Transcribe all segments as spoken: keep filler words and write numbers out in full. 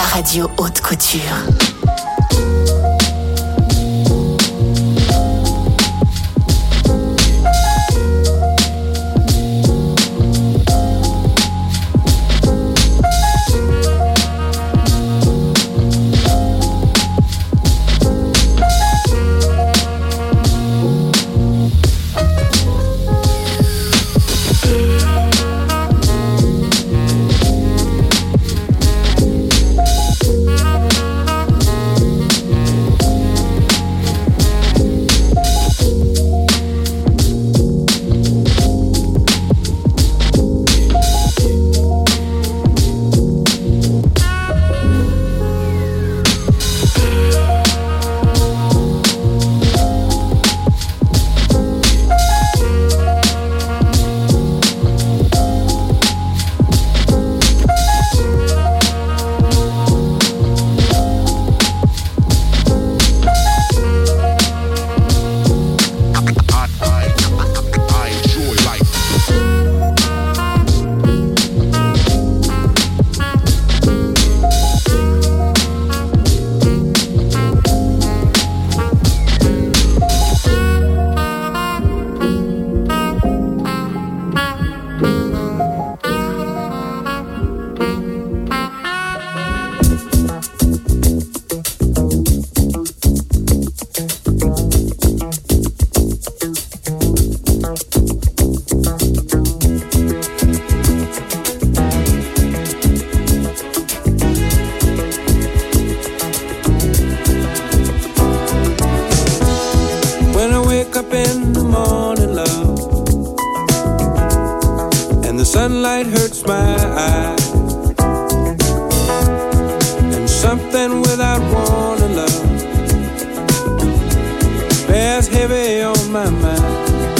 la radio haute couture. sunlight hurts my eyes, and something without warning, love, bears heavy on my mind.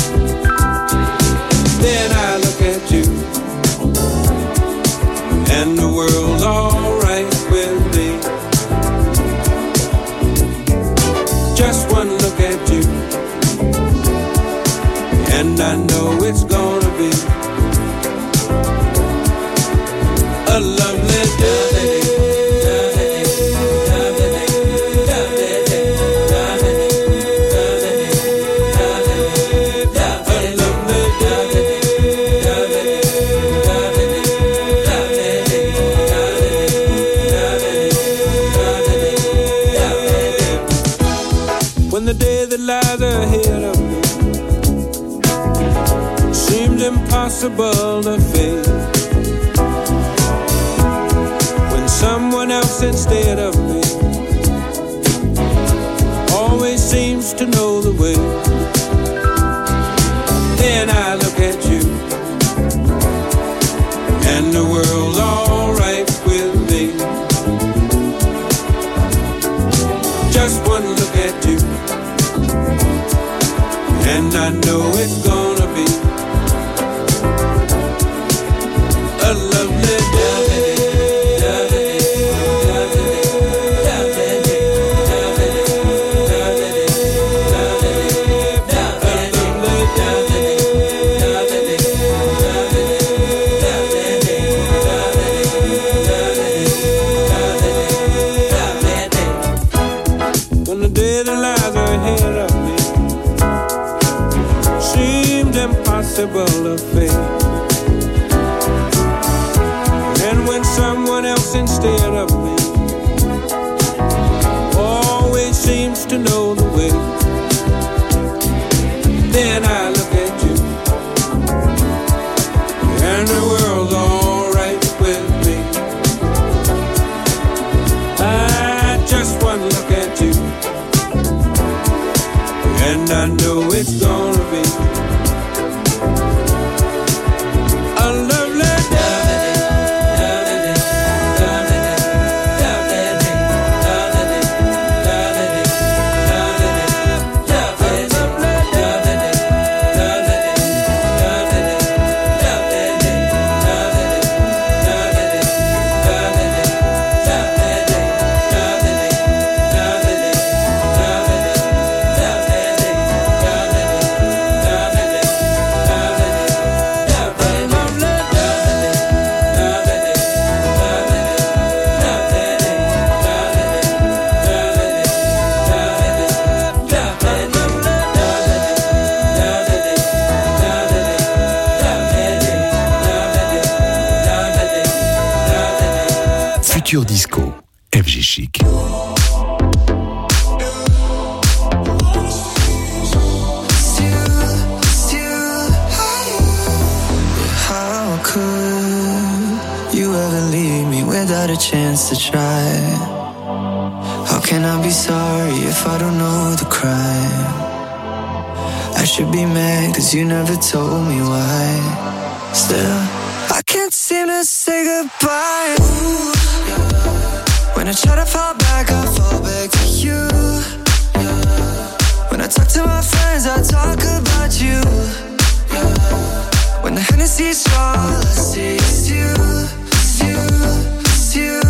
Then I look at you, and the world's alright with me. Just one look at you, and I know it's gonna be a lovely day. When the day that lies ahead of me seems impossible to face, when someone else instead of me always seems to know the way, then I look at you, and the world's alright with me. Just one look at you, and I know it's gonna be a lovely day. When the day that lies ahead of me seemed impossible to face, and when someone else instead of me always seems to know the way, then I look at you, and the world's alright with me. I just one look at you, and I know it's gonna be Culture Disco, F G Chic. How could you ever leave me without a chance to try? How can I be sorry if I don't know the crime? I should be mad cause you never told me why. Still, I can't seem to say goodbye. Ooh, yeah. When I try to fall back, I fall back to you. Yeah. When I talk to my friends, I talk about you. Yeah. When the Hennessy's strong, all I see is you, it's you, it's you.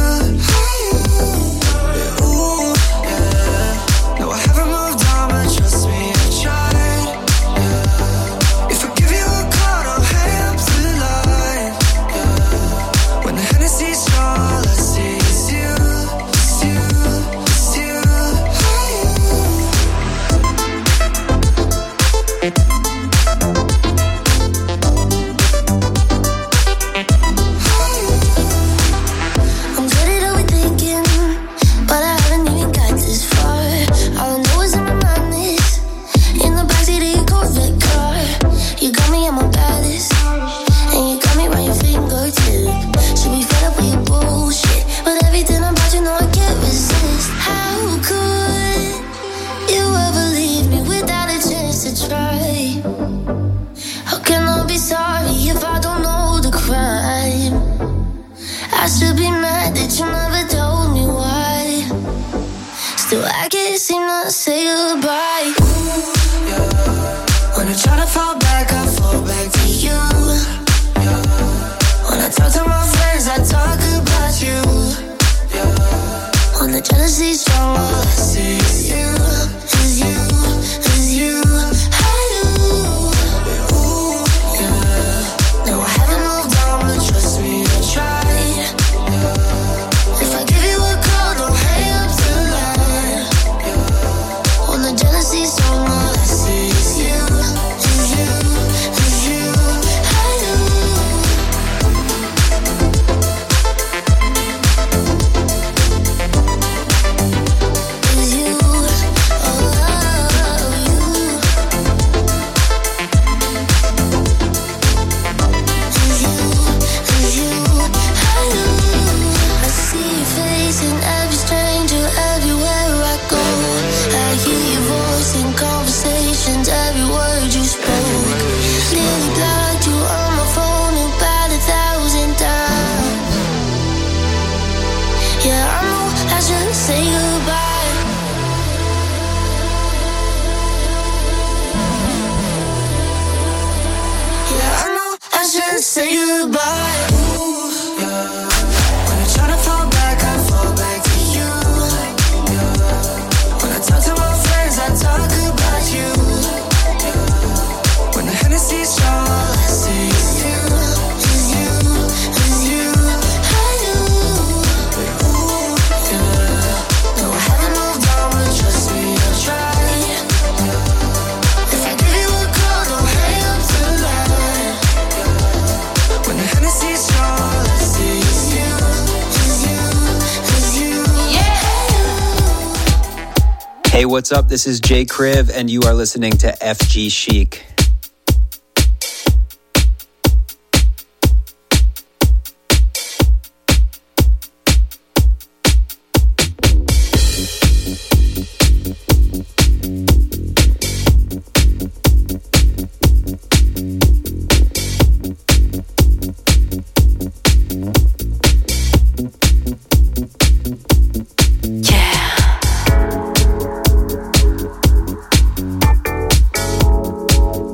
Yeah, ooh, yeah. No, I haven't moved on, but trust me, I tried. Yeah. If I give you a call, don't hang up the line. Yeah. When the Hennessy's strong, all I see is you, it's you, it's you. I should be mad that you never told me why. Still, I can't seem to say goodbye. Ooh, yeah. When I try to fall back, I fall back to you. Yeah. When I talk to my friends, I talk about you. Yeah. When the jealousy's strong, all I see is you, is you, is you. I do. Ooh, yeah. No, I haven't moved on, but trust me, I tried. If I give you a call, don't hang up the line. When the jealousy's strong, all I see is you, is you, is you. I do. Is you, oh, you. Is you, is you. I do. I see your face in every stranger, everywhere I go. I hear your voice in conversations, every word you spoke. Nearly blocked you on my phone about a thousand times. Yeah, I know I should say goodbye. Yeah, I know I should say goodbye. Ooh, yeah. When I try to fall back, I fall back to you. Yeah. When I talk to my friends, I talk about you. Yeah. When the Hennessy's strong, all I see is you, is you, is you. I do. Ooh, yeah. No, I haven't moved on, but trust me, I tried. If I give you a call, don't hang up the line. When the Hennessy's strong, all I see is you, is you, is you. Yeah. Hey, what's up? This is Jay Kriv, and you are listening to F G Chic. Yeah.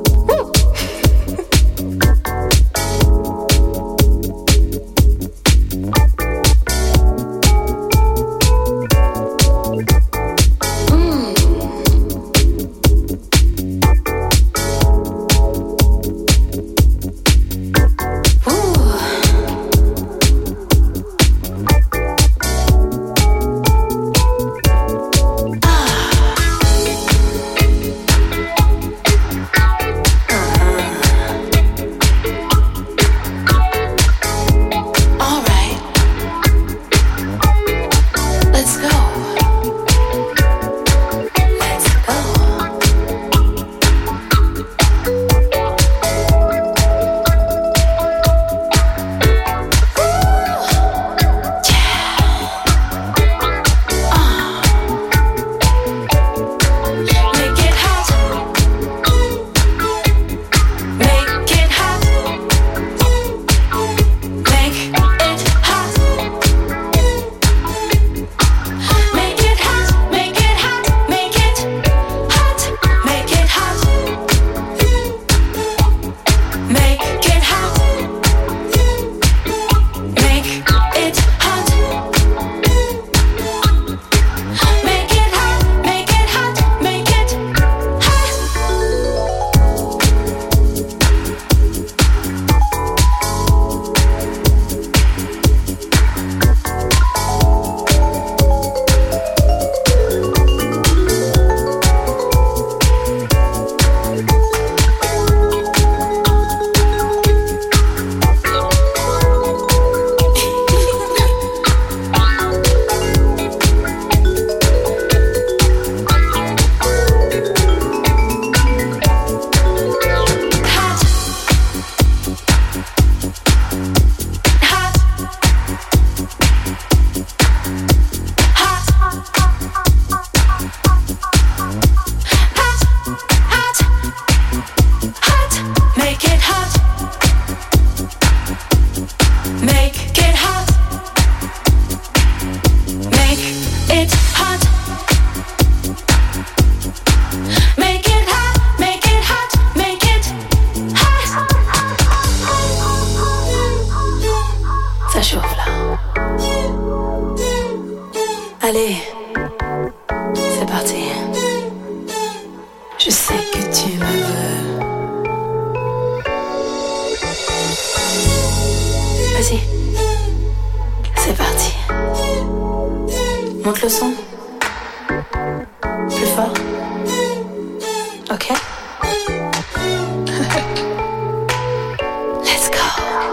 Vas-y. C'est parti. Monte le son. Plus fort. Ok. Let's go.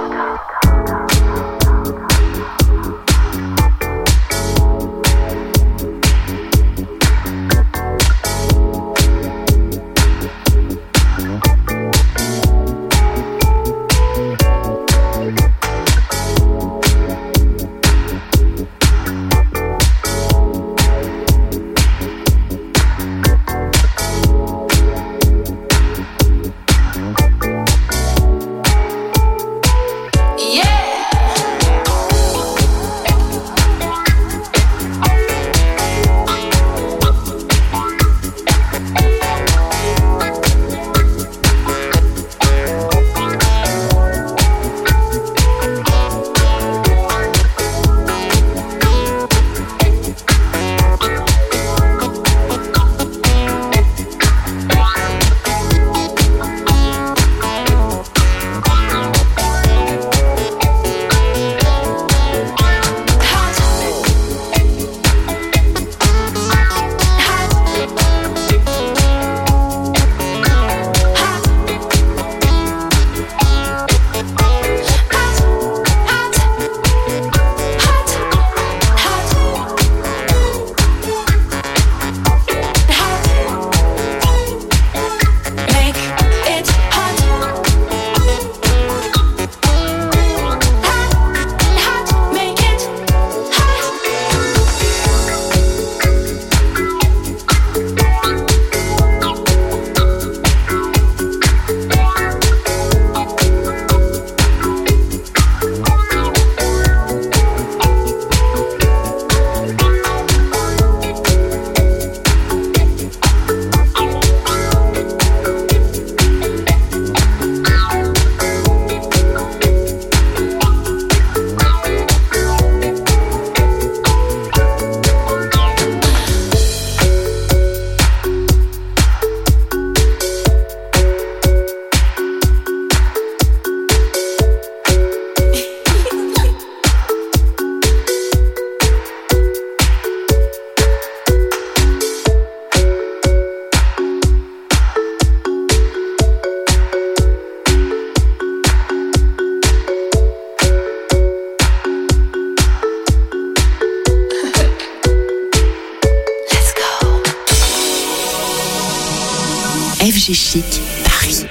F G Chic, Paris.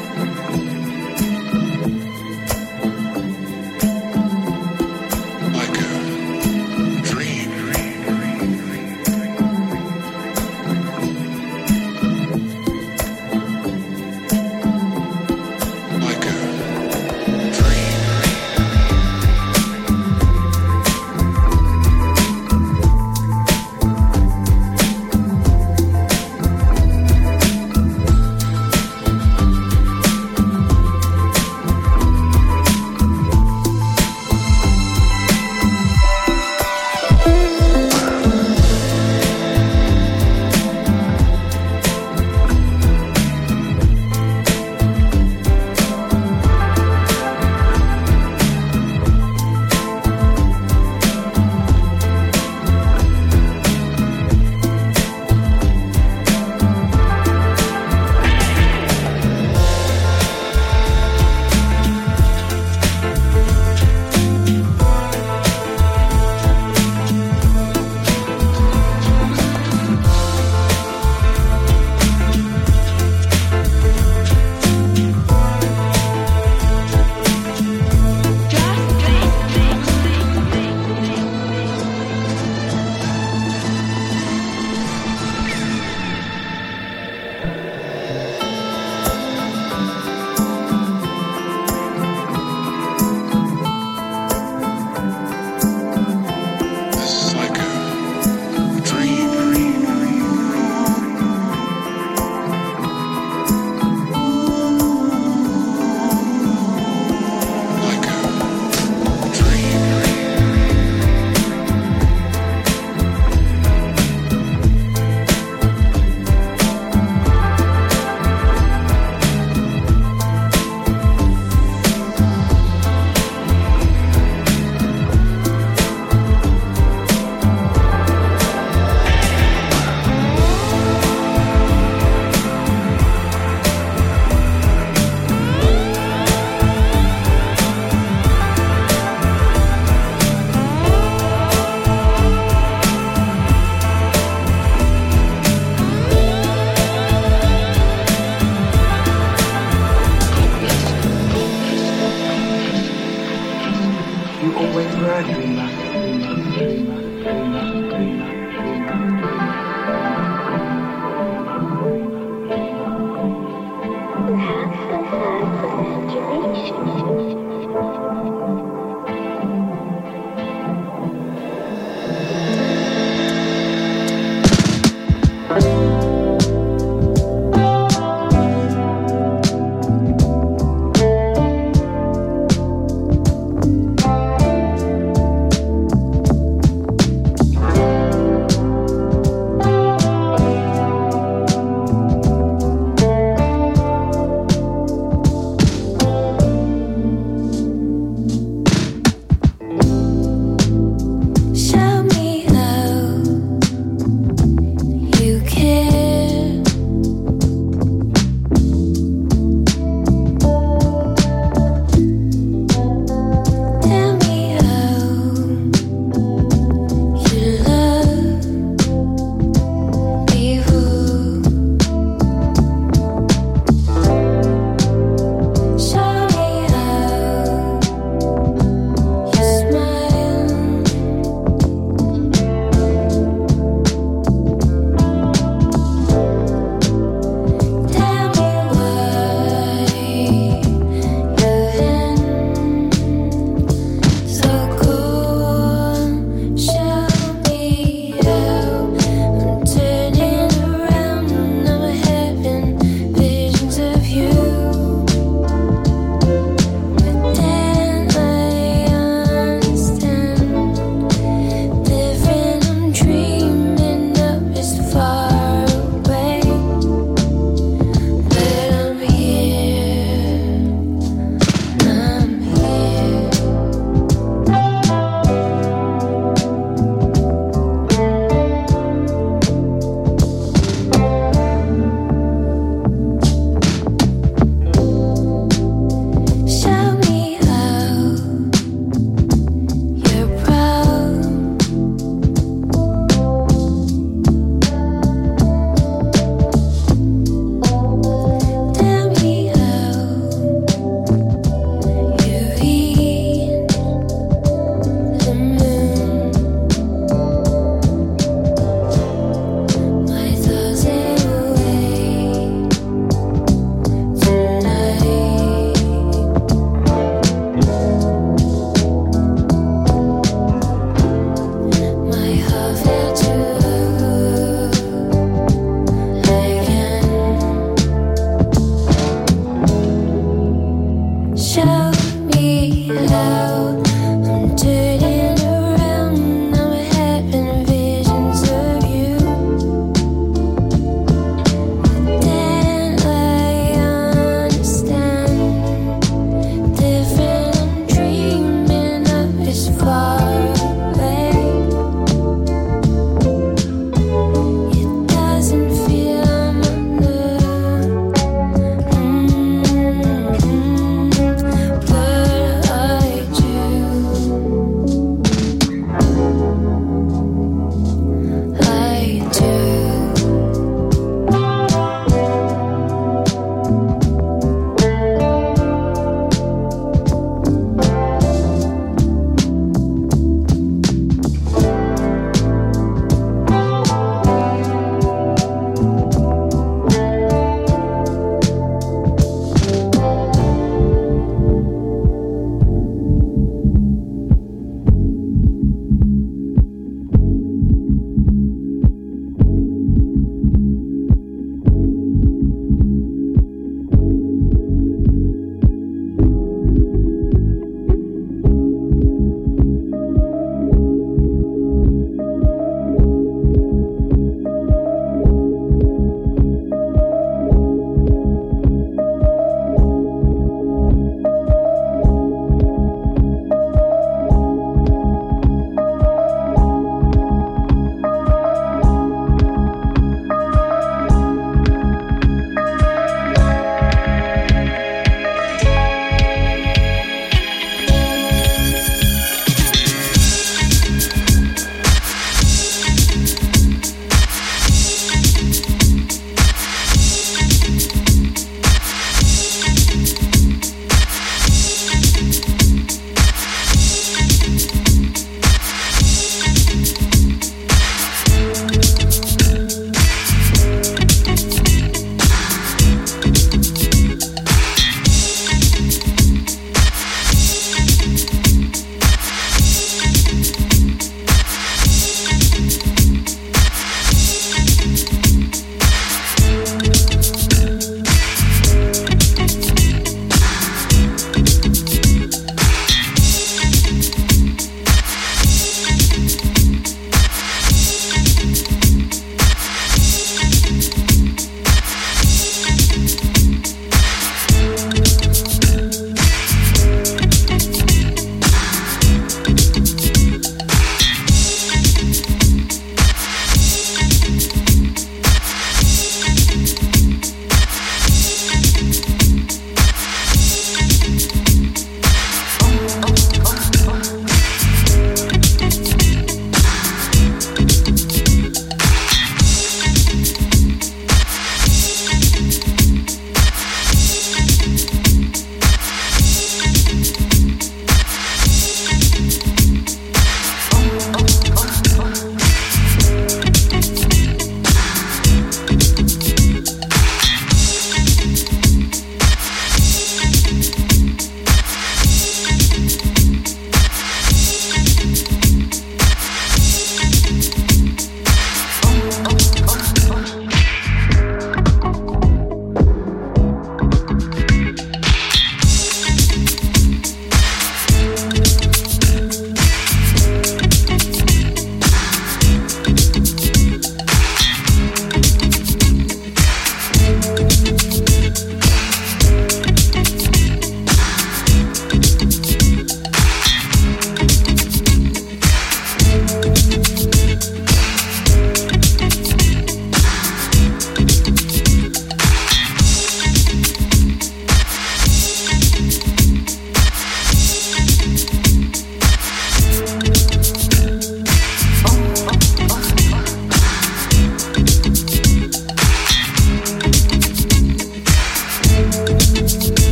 Like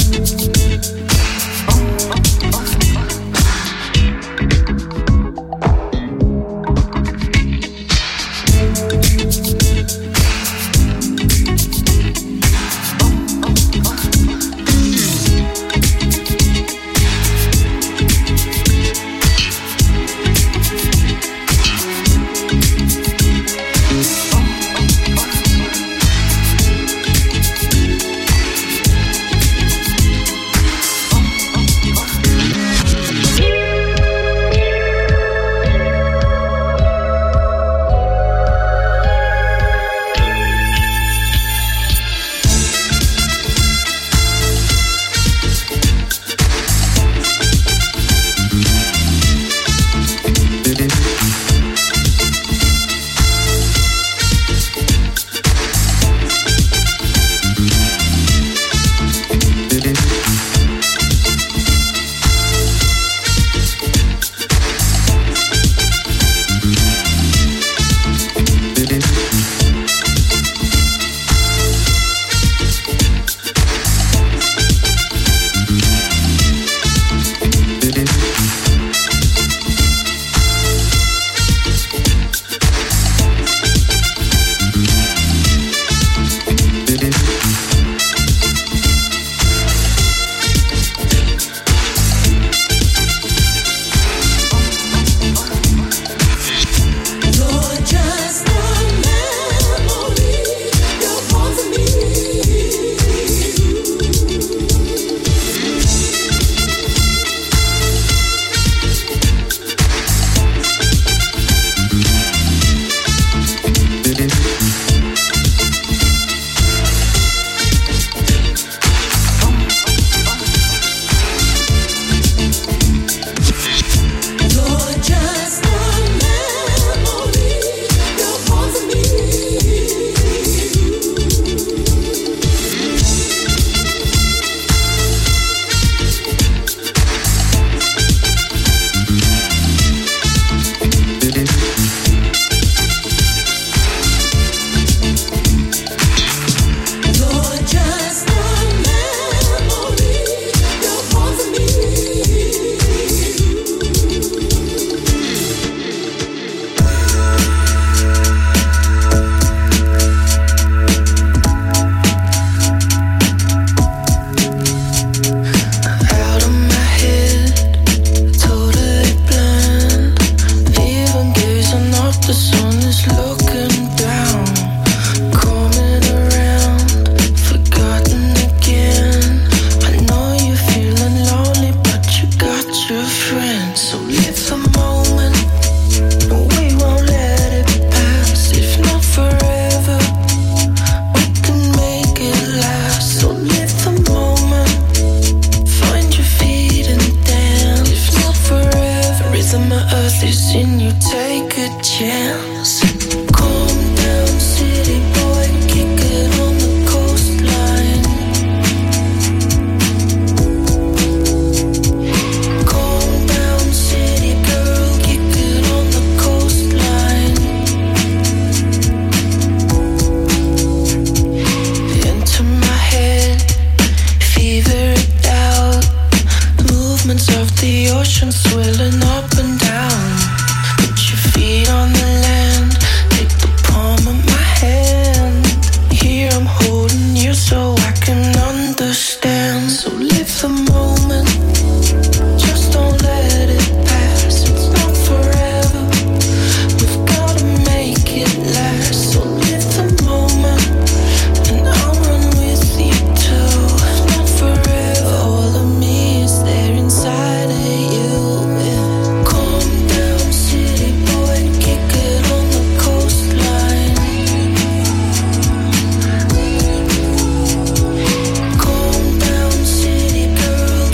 Calm down, city girl.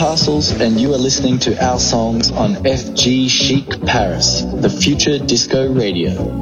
Castles, and you are listening to our songs on F G Chic Paris, the Future Disco Radio.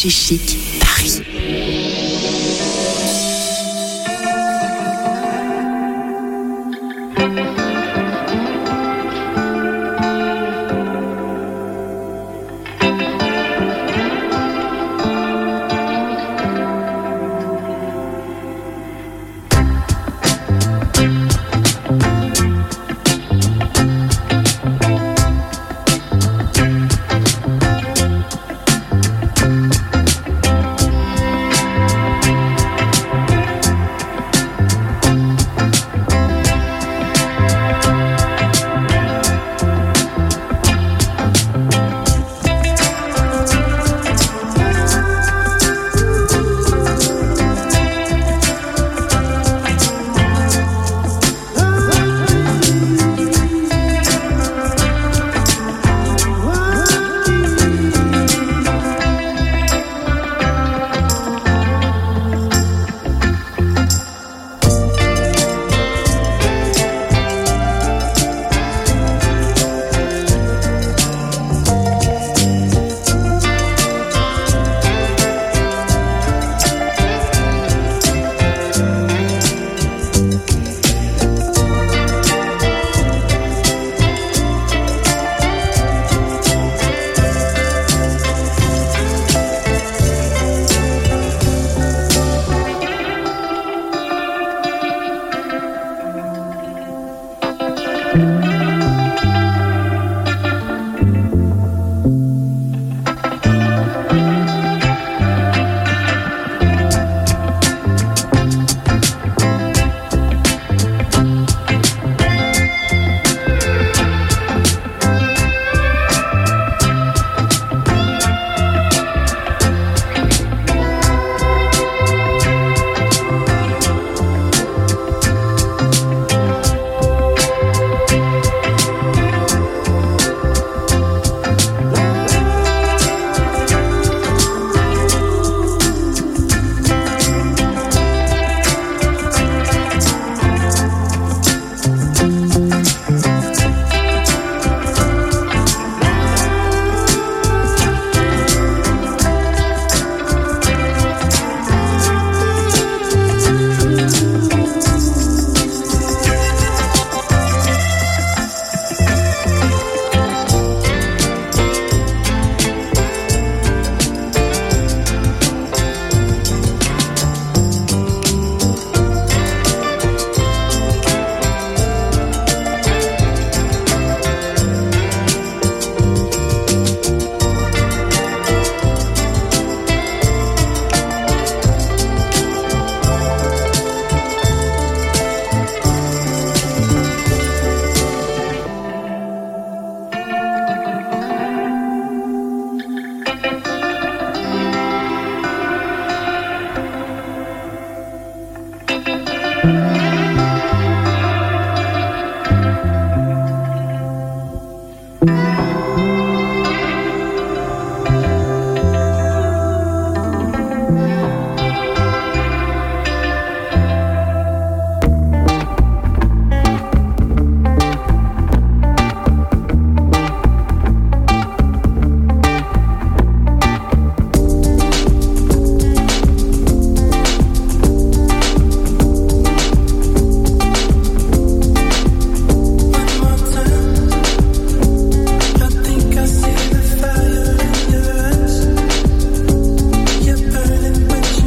F G Chic Paris. You're burning with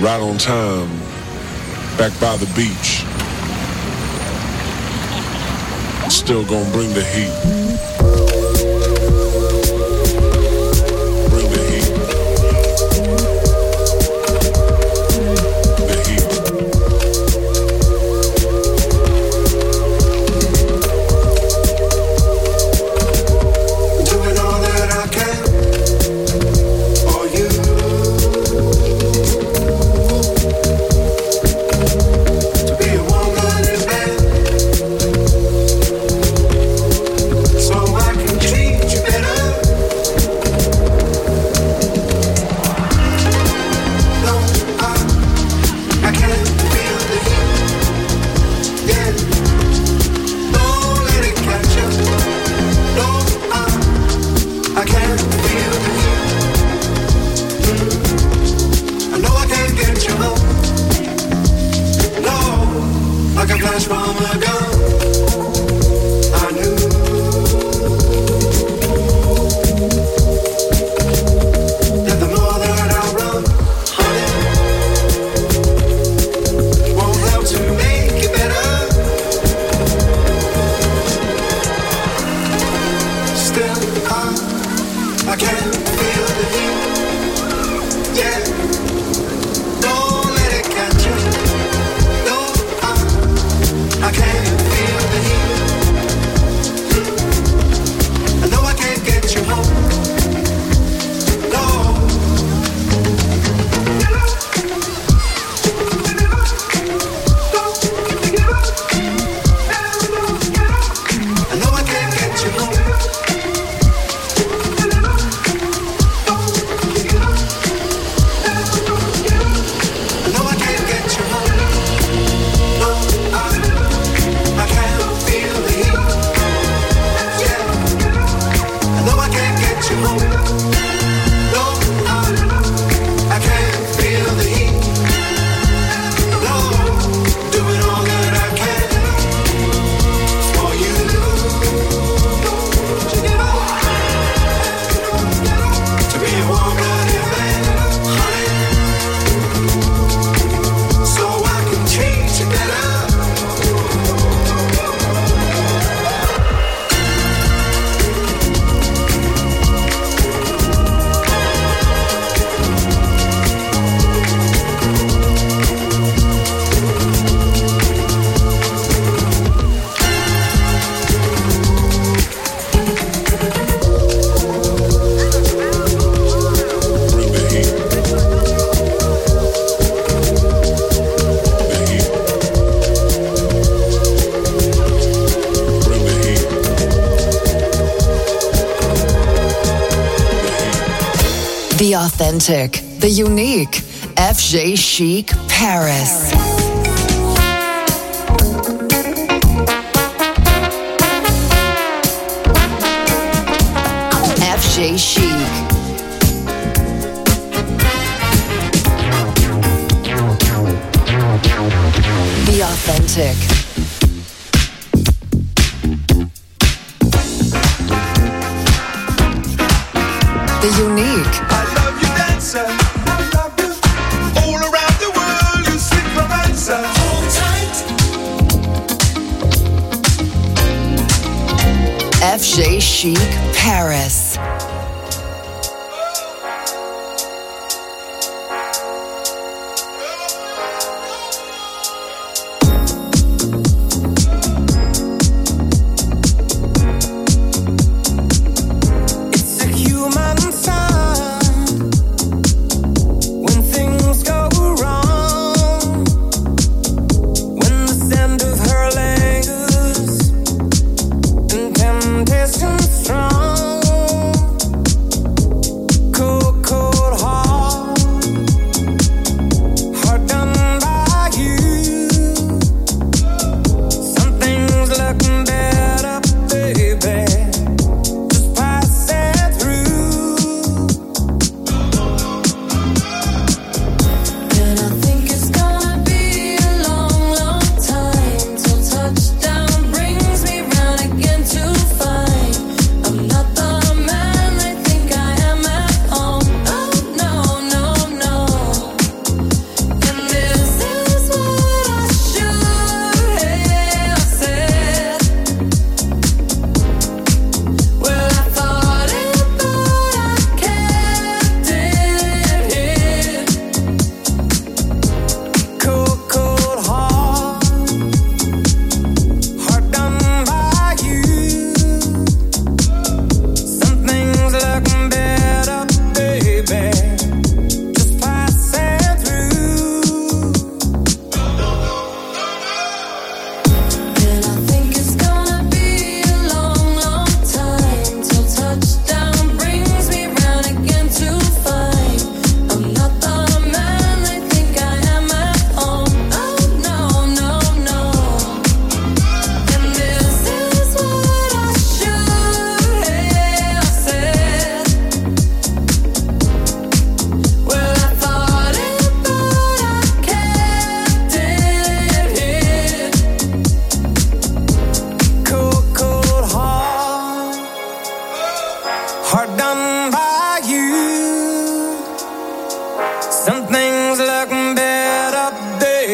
right on time, back by the beach. Still gonna bring the heat. Bring the heat. The heat. Doing all that I can for you. To be a woman man, so I can treat you better. No, I, I can't feel the heat. Yeah, don't let it catch you. No, I, I can't feel the heat. Mm. I know I can't get you home. No, like a flash from a gun. I knew that the more that I run, honey, won't help to make it better. Still, I, I can't feel the heat. Yeah, don't let it catch you. No, I, I can't feel the heat. I know I can't get you home. No. I know I can't get you home. I know I can't get you home. No, I, I can't feel the heat. Yeah, I know I can't get you home. No, I, I can't feel the heat. No, doing all that I can for you. To be a warm-blooded man, honey, so I can treat you better. Bring the heat. The heat. Bring the heat. The heat. The authentic, the unique. F J Chic Paris. F J Chic. The authentic. The unique. I love you, dancer. I love you. All around the world, you sweet romancer. Hold tight. F J Chic Paris. It's a human sign when things go wrong. When the scent of her lingers and temptation strong. Cold, cold heart, heart done by you. Something's looking better, baby. Just pass it through. And I think it's gonna be a long, long time till touchdown brings me round again to find I'm not the man I think I am at home. Oh no, no, no.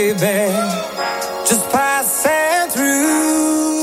baby, just passing through.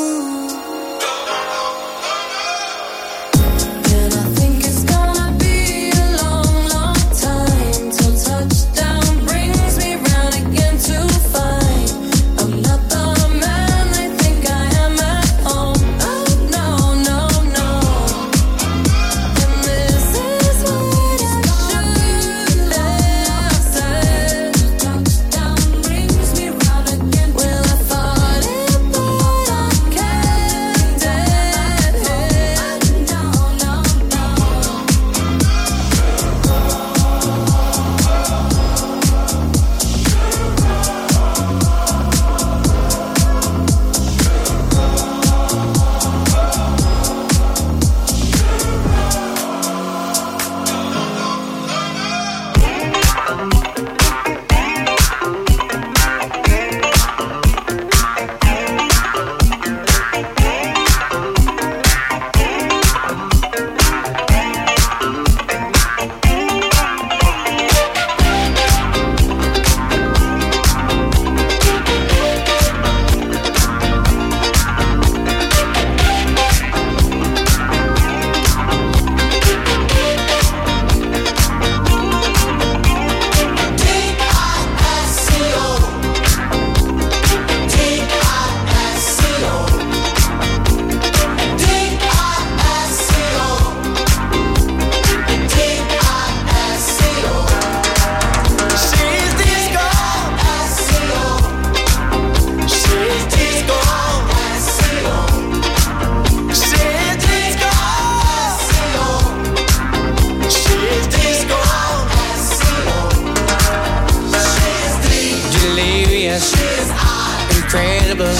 Incredible,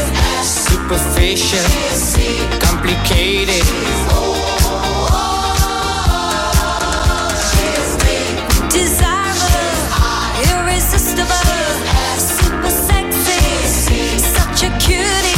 superficial, complicated. Desirable, irresistible, super sexy, such a cutie.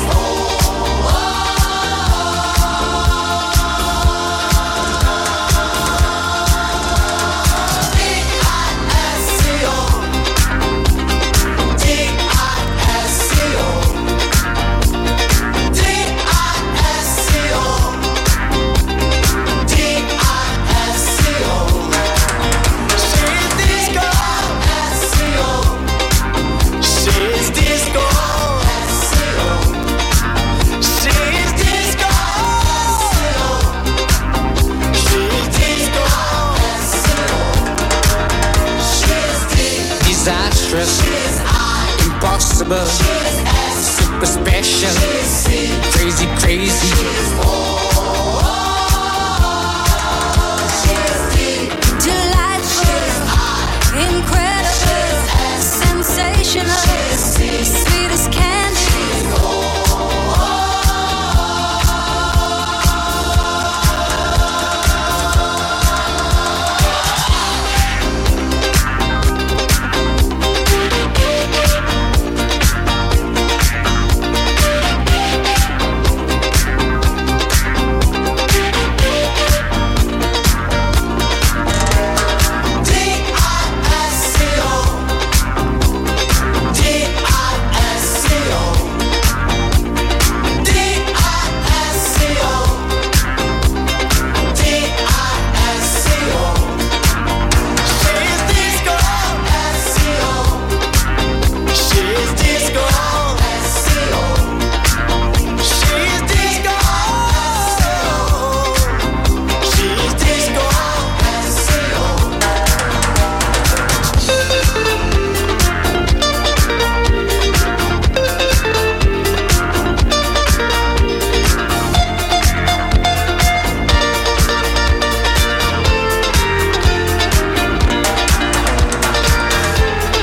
Impossible, super special, crazy, crazy. Delightful, incredible.